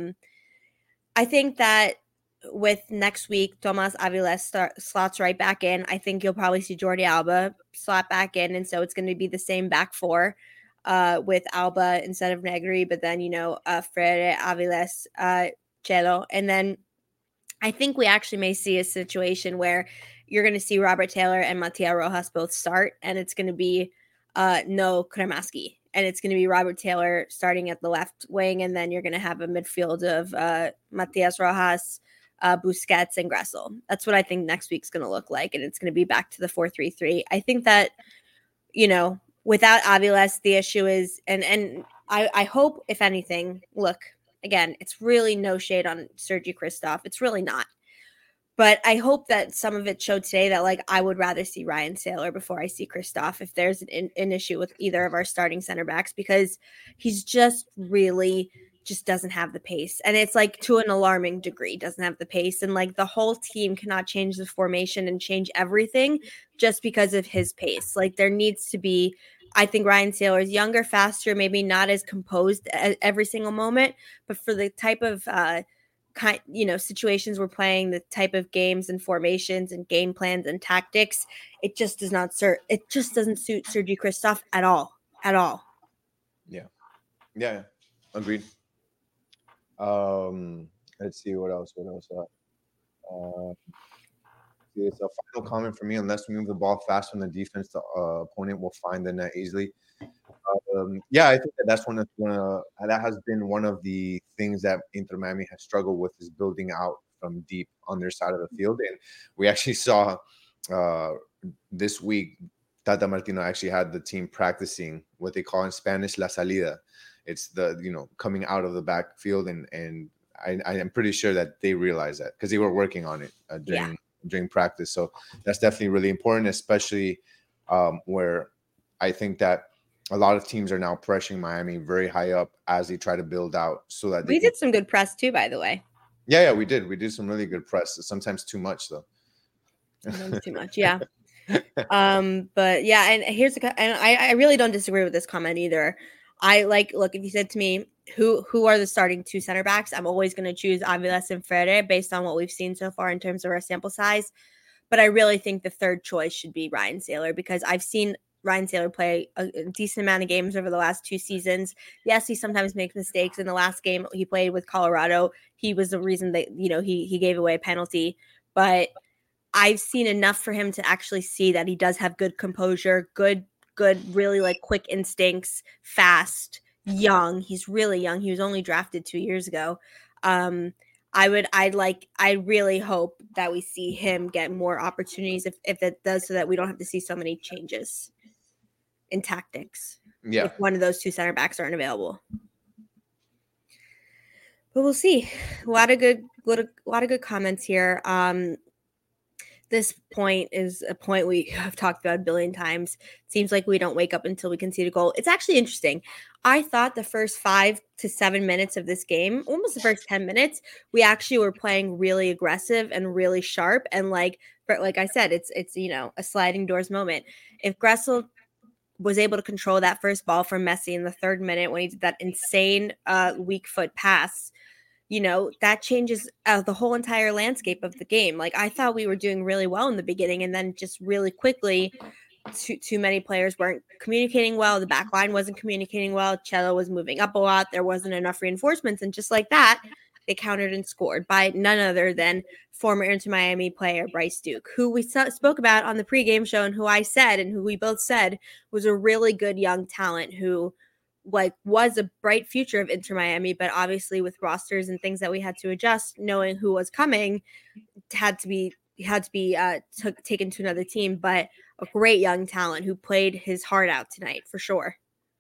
I think that with next week, Tomas Aviles slots right back in. I think you'll probably see Jordi Alba slot back in, and so it's going to be the same back four with Alba instead of Negri, but then, Freire, Aviles, Chelo. And then I think we actually may see a situation where you're going to see Robert Taylor and Matias Rojas both start, and it's going to be no Cremaschi. and it's going to be Robert Taylor starting at the left wing, and then you're going to have a midfield of Matias Rojas, Busquets, and Gressel. That's what I think next week's going to look like, and it's going to be back to the 4-3-3. I think that, without Aviles, the issue is, and I hope, if anything, look, again, it's really no shade on Sergi Christoph. It's really not. But I hope that some of it showed today that, like, I would rather see Ryan Sailor before I see Christoph if there's an issue with either of our starting center backs, because he's just really just doesn't have the pace. And it's like to an alarming degree, doesn't have the pace. And like the whole team cannot change the formation and change everything just because of his pace. Like there needs to be, I think Ryan Sailor is younger, faster, maybe not as composed at every single moment, but for the type of situations we're playing, the type of games and formations and game plans and tactics, it just does not it just doesn't suit Sergi Christoph at all. Yeah, agreed. Let's see what else. It's a final comment for me. Unless we move the ball fast on the defense, the opponent will find the net easily. I think that's that has been one of the things that Inter Miami has struggled with, is building out from deep on their side of the field. And we actually saw this week Tata Martino actually had the team practicing what they call in Spanish la salida. It's the coming out of the backfield, and I am pretty sure that they realize that because they were working on it during practice. So that's definitely really important, especially where I think that a lot of teams are now pressuring Miami very high up as they try to build out, so that we did some good press too, by the way. Yeah, we did. We did some really good press. Sometimes too much, though. Sometimes too much, yeah. But yeah, and I really don't disagree with this comment either. Look, if you said to me who are the starting two center backs, I'm always going to choose Aviles and Freire based on what we've seen so far in terms of our sample size. But I really think the third choice should be Ryan Sailor, because I've seen Ryan Sailor play a decent amount of games over the last 2 seasons. Yes, he sometimes makes mistakes. In the last game he played with Colorado, he was the reason that, he gave away a penalty. But I've seen enough for him to actually see that he does have good composure, good, really like quick instincts, fast, young. He's really young. He was only drafted 2 years ago. I really hope that we see him get more opportunities if it does, so that we don't have to see so many changes in tactics. Yeah. If one of those two center backs aren't available. But we'll see. A lot of good comments here. This point is a point we have talked about a billion times. It seems like we don't wake up until we concede a goal. It's actually interesting. I thought the first 5 to 7 minutes of this game, almost the first 10 minutes, we actually were playing really aggressive and really sharp. And like I said, it's a sliding doors moment. If Gressel was able to control that first ball from Messi in the 3rd minute when he did that insane weak foot pass, that changes the whole entire landscape of the game. Like, I thought we were doing really well in the beginning, and then just really quickly, too many players weren't communicating well. The back line wasn't communicating well. Cello was moving up a lot. There wasn't enough reinforcements. And just like that, they countered and scored by none other than former Inter Miami player Bryce Duke, who we spoke about on the pregame show, and who I said, and who we both said was a really good young talent who was a bright future of Inter Miami, but obviously with rosters and things that we had to adjust, knowing who was coming, had to be taken to another team. But a great young talent who played his heart out tonight for sure.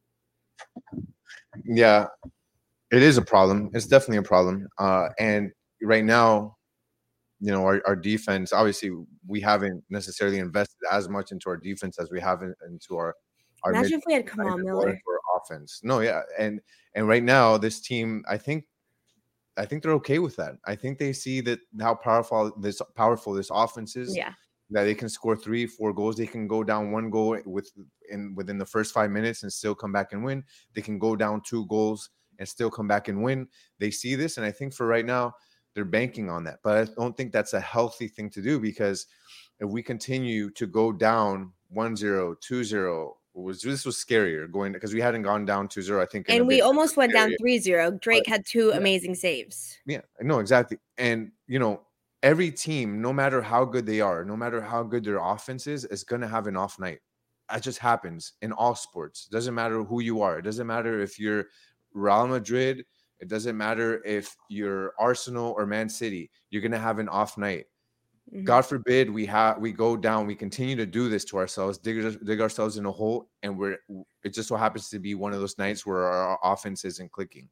Yeah, it is a problem. It's definitely a problem. And right now, our defense, obviously we haven't necessarily invested as much into our defense as we have into our imagine if we had Kamal Miller for offense. No, yeah. And right now this team, I think they're okay with that. I think they see that how powerful this offense is. Yeah. That they can score 3-4 goals. They can go down 1 goal within the first 5 minutes and still come back and win. They can go down 2 goals and still come back and win. They see this, and I think for right now they're banking on that. But I don't think that's a healthy thing to do, because if we continue to go down 1-0, 2-0, this was scarier going, because we hadn't gone down 2-0, I think. And we almost went down 3-0. Drake had 2 amazing saves. Yeah, no, exactly. And, every team, no matter how good they are, no matter how good their offense is going to have an off night. that just happens in all sports. It doesn't matter who you are. It doesn't matter if you're Real Madrid. It doesn't matter if you're Arsenal or Man City. You're gonna have an off night. God forbid we go down. We continue to do this to ourselves, dig ourselves in a hole, and it just so happens to be one of those nights where our offense isn't clicking.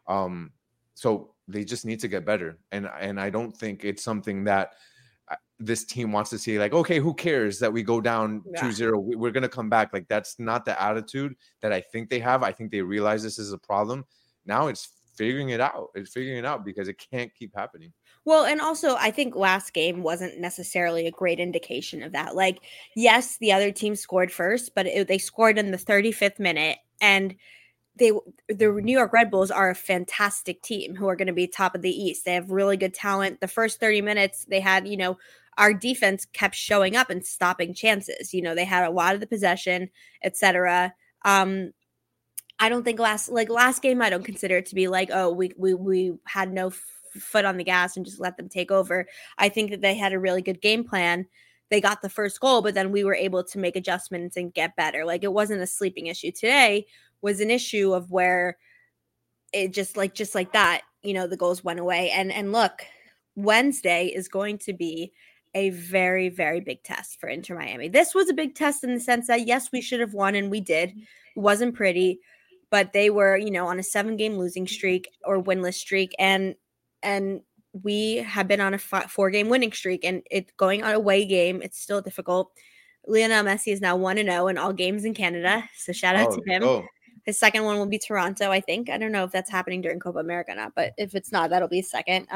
So they just need to get better, and I don't think it's something that this team wants to see. Like, okay, who cares that we go down 2-0? We're gonna come back. Like, that's not the attitude that I think they have. I think they realize this is a problem. Now it's figuring it out. It's figuring it out because it can't keep happening. Well, and also I think last game wasn't necessarily a great indication of that. Like, yes, the other team scored first, but they scored in the 35th minute, and the New York Red Bulls are a fantastic team who are going to be top of the East. They have really good talent. The first 30 minutes they had, our defense kept showing up and stopping chances. They had a lot of the possession, etc. I don't think last game, I don't consider it to be like, oh, we had no foot on the gas and just let them take over. I think that they had a really good game plan. They got the first goal, but then we were able to make adjustments and get better. Like, it wasn't a sleeping issue. Today was an issue of where it just like that, the goals went away. And look, Wednesday is going to be a very, very big test for Inter Miami. This was a big test in the sense that, yes, we should have won, and we did. It wasn't pretty, but they were, on a 7-game losing streak or winless streak, and we have been on a 4-game winning streak, and it's going on a away game. It's still difficult. Lionel Messi is now 1-0 in all games in Canada, so shout out to him. His second one will be Toronto, I think. I don't know if that's happening during Copa America or not, but if it's not, that'll be second.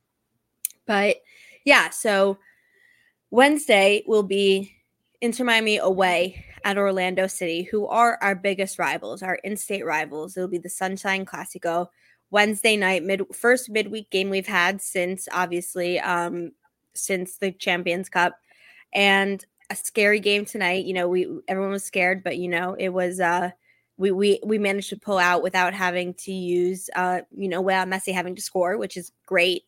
But yeah, so Wednesday will be Inter Miami away at Orlando City, who are our biggest rivals, our in-state rivals. It'll be the Sunshine Classico. Wednesday night, first midweek game we've had since, obviously, since the Champions Cup, and a scary game tonight. Everyone was scared, but it was we managed to pull out without having to use without Messi having to score, which is great.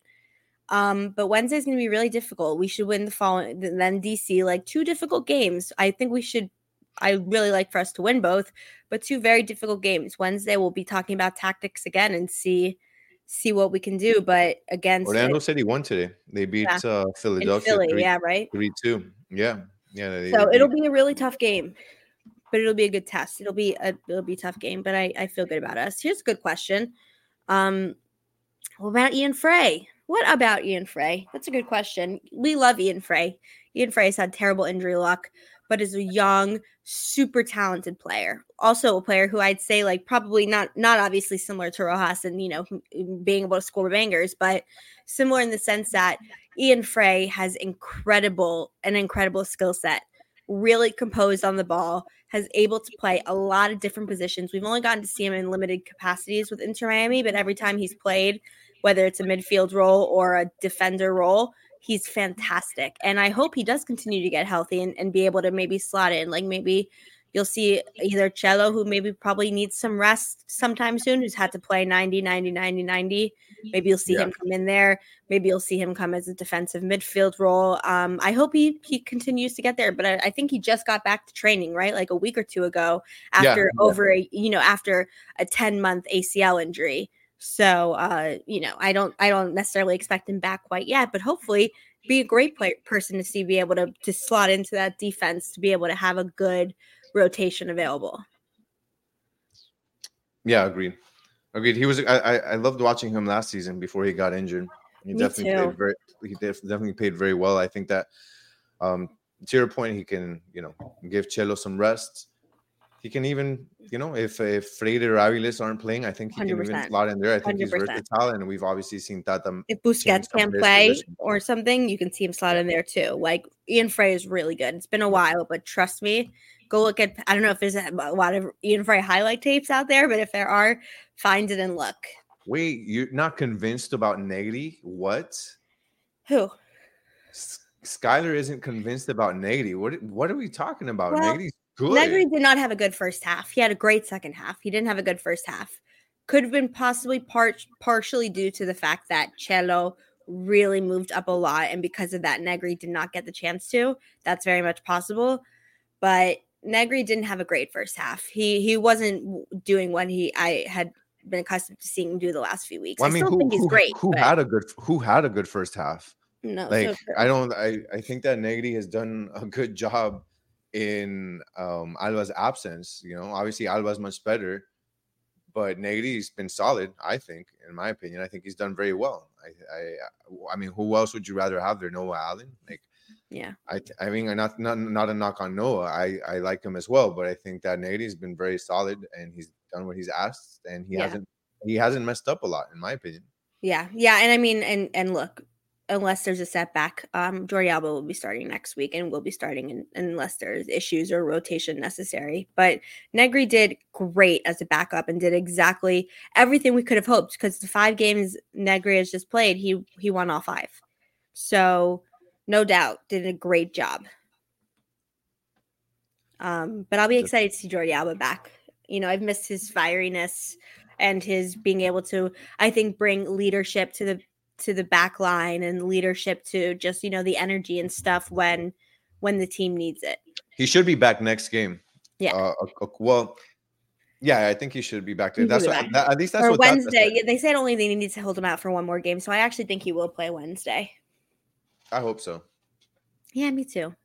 But Wednesday's going to be really difficult. We should win the following, then DC, like 2 difficult games. I think we should. I really like for us to win both, but 2 very difficult games. Wednesday we'll be talking about tactics again and see what we can do. But against Orlando City won today. They beat Philadelphia 3-2. Yeah. So it'll be a really tough game, but it'll be a good test. It'll be a tough game, but I feel good about us. Here's a good question. What about Ian Frey? What about Ian Frey? That's a good question. We love Ian Frey. Ian Frey has had terrible injury luck, but is a young, super talented player. Also a player who I'd say, like, probably not obviously similar to Rojas and, being able to score bangers, but similar in the sense that Ian Frey has an incredible skill set, really composed on the ball, has able to play a lot of different positions. We've only gotten to see him in limited capacities with Inter Miami, but every time he's played, whether it's a midfield role or a defender role, he's fantastic. And I hope he does continue to get healthy and be able to maybe slot in. Like, maybe you'll see either Cello, who maybe probably needs some rest sometime soon, who's had to play 90. Maybe you'll see him come in there. Maybe you'll see him come as a defensive midfield role. I hope he continues to get there, but I think he just got back to training, right? Like a week or 2 ago after after a 10-month ACL injury. So, I don't necessarily expect him back quite yet, but hopefully be a great person to see, be able to slot into that defense, to be able to have a good rotation available. Yeah, agreed. He was. I loved watching him last season before he got injured. He definitely played very well. I think that, to your point, he can give Cello some rest. He can even, if Freire or Aviles aren't playing, I think he 100%. Can even slot in there. I think 100%. He's versatile, and we've obviously seen Tata. If Busquets can play or something, you can see him slot in there too. Like, Ian Frey is really good. It's been a while, but trust me, go look at, I don't know if there's a lot of Ian Frey highlight tapes out there, but if there are, find it and look. Wait, you're not convinced about Negri? What? Who? Skylar isn't convinced about Negri. What are we talking about? Well, Negri's good. Negri did not have a good first half. He had a great second half. He didn't have a good first half. Could have been possibly partially due to the fact that Cello really moved up a lot, and because of that, Negri did not get the chance to. That's very much possible. But Negri didn't have a great first half. He wasn't doing what I had been accustomed to seeing him do the last few weeks. Well, I still think he's great. Who had a good first half? No, Like so true. I think that Negri has done a good job in Alba's absence. You know, obviously Alba's much better, but Negri's been solid. I think, in my opinion, I think he's done very well. I mean, who else would you rather have there? Noah Allen? Like, Yeah. I mean, not a knock on Noah. I like him as well, but I think that Negri's been very solid and he's done what he's asked, and he hasn't messed up a lot, in my opinion. Yeah. And I mean, and look, unless there's a setback, Jordi Alba will be starting next week and will be starting unless there's issues or rotation necessary. But Negri did great as a backup and did exactly everything we could have hoped, because the 5 games Negri has just played, he won all 5. So no doubt did a great job. But I'll be excited to see Jordi Alba back. You know, I've missed his fieriness and his being able to, I think, bring leadership to the back line and leadership to just, you know, the energy and stuff when the team needs it. He should be back next game. Yeah. Well, yeah, I think he should be back there. That's back. At least that's or what Wednesday. They said only they needed to hold him out for one more game, so I actually think he will play Wednesday. I hope so. Yeah, me too.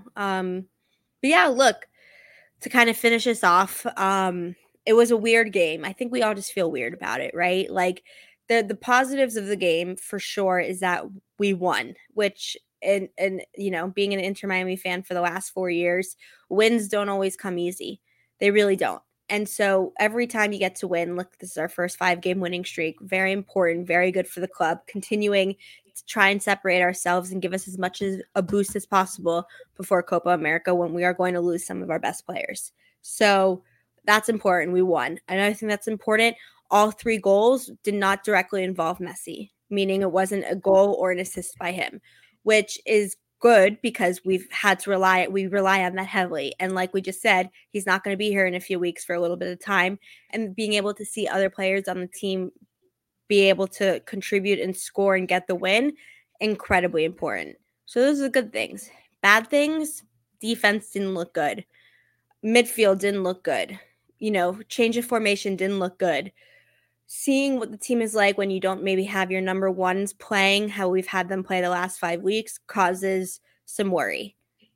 But yeah, look, to kind of finish us off, it was a weird game. I think we all just feel weird about it, right? Like the positives of the game for sure is that we won, which and you know, being an Inter Miami fan for the last 4 years, wins don't always come easy. They really don't. And so every time you get to win, look, this is our first 5-game winning streak. Very important, very good for the club. Continuing to try and separate ourselves and give us as much as a boost as possible before Copa America, when we are going to lose some of our best players. So that's important. We won. Another thing that's important, all 3 goals did not directly involve Messi, meaning it wasn't a goal or an assist by him, which is good because we rely on that heavily. And like we just said, he's not going to be here in a few weeks for a little bit of time, and being able to see other players on the team be able to contribute and score and get the win, incredibly important. So those are the good things. Bad things, defense didn't look good. Midfield didn't look good. You know, change of formation didn't look good. Seeing what the team is like when you don't maybe have your number ones playing how we've had them play the last 5 weeks causes some worry.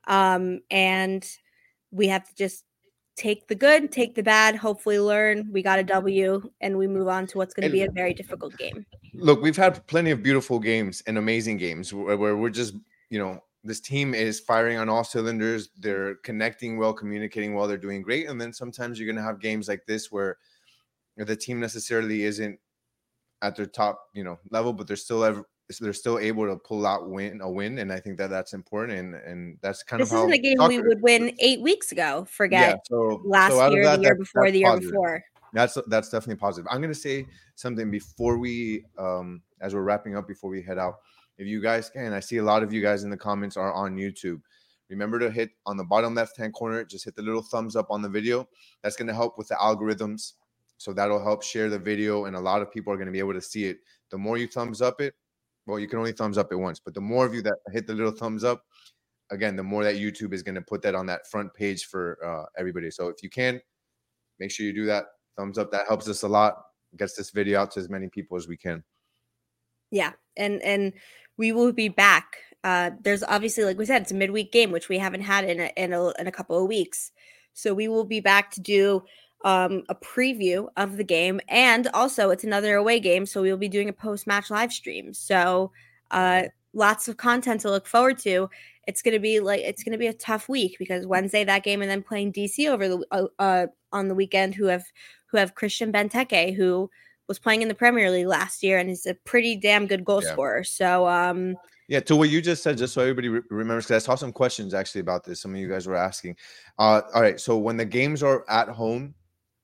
And we have to just take the good, take the bad, hopefully learn. We got a W, and we move on to what's going to be a very difficult game. Look, we've had plenty of beautiful games and amazing games where we're just, you know, this team is firing on all cylinders. They're connecting well, communicating well. They're doing great. And then sometimes you're going to have games like this where the team necessarily isn't at their top, you know, level, but they're still able to pull out a win, and I think that's important, and that's kind of how this isn't a game we would win 8 weeks ago. Forget last year, the year before, the year before. That's definitely positive. I'm going to say something before we, as we're wrapping up, before we head out. If you guys can, I see a lot of you guys in the comments are on YouTube. Remember to hit on the bottom left-hand corner, just hit the little thumbs up on the video. That's going to help with the algorithms. So that'll help share the video, and a lot of people are going to be able to see it. The more you thumbs up it, well, you can only thumbs up it once, but the more of you that hit the little thumbs up, again, the more that YouTube is going to put that on that front page for everybody. So if you can, make sure you do that. Thumbs up. That helps us a lot. Gets this video out to as many people as we can. Yeah, and we will be back. There's obviously, like we said, it's a midweek game, which we haven't had in a couple of weeks. So we will be back to do a preview of the game, and also it's another away game, so we'll be doing a post-match live stream. So lots of content to look forward to. It's gonna be a tough week because Wednesday that game, and then playing DC over the on the weekend, who have Christian Benteke, who was playing in the Premier League last year and is a pretty damn good goal scorer. So to what you just said, just so everybody remembers, because I saw some questions actually about this. Some of you guys were asking. All right, so when the games are at home,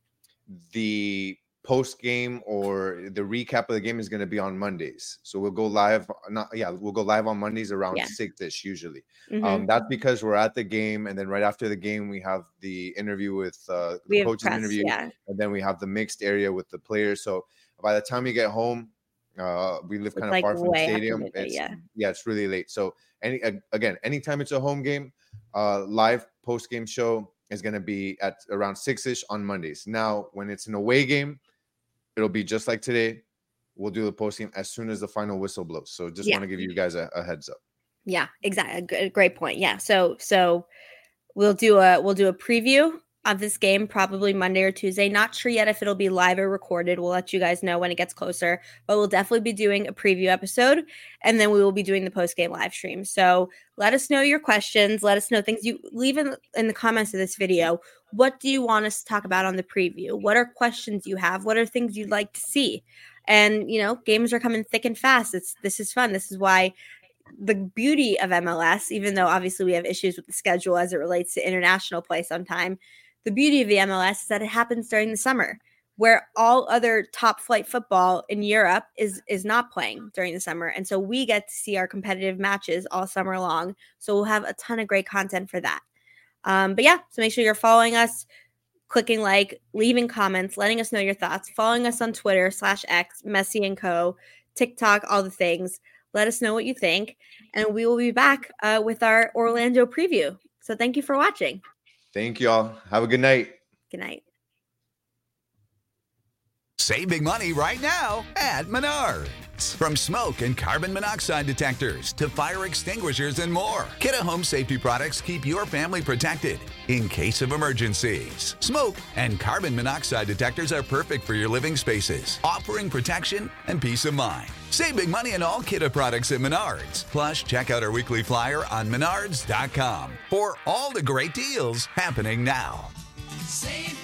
the post game or the recap of the game is going to be on Mondays. So we'll go live. We'll go live on Mondays around 6ish usually. Mm-hmm. That's because we're at the game, and then right after the game we have the interview with the coaches interview, and then we have the mixed area with the players. So by the time you get home, we live kind of far from the stadium. It's really late. So anytime it's a home game, live post game show. is going to be at around 6-ish on Mondays. Now, when it's an away game, it'll be just like today. We'll do the post-game as soon as the final whistle blows. So just want to give you guys a heads up. Yeah, exactly. Great point. Yeah. So we'll do a preview of this game probably Monday or Tuesday. Not sure yet if it'll be live or recorded. We'll let you guys know when it gets closer, but we'll definitely be doing a preview episode, and then we will be doing the post-game live stream. So let us know your questions. Let us know things you leave in the comments of this video. What do you want us to talk about on the preview? What are questions you have? What are things you'd like to see? And, games are coming thick and fast. This is fun. This is why the beauty of MLS, even though obviously we have issues with the schedule as it relates to international play sometime, the beauty of the MLS is that it happens during the summer, where all other top flight football in Europe is not playing during the summer. And so we get to see our competitive matches all summer long. So we'll have a ton of great content for that. But yeah, so make sure you're following us, clicking like, leaving comments, letting us know your thoughts, following us on Twitter /X, Messi & Co, TikTok, all the things. Let us know what you think. And we will be back with our Orlando preview. So thank you for watching. Thank you all. Have a good night. Good night. Save big money right now at Menards. From smoke and carbon monoxide detectors to fire extinguishers and more, Kidde Home Safety products keep your family protected in case of emergencies. Smoke and carbon monoxide detectors are perfect for your living spaces, offering protection and peace of mind. Save big money on all Kidde products at Menards. Plus, check out our weekly flyer on menards.com for all the great deals happening now. Save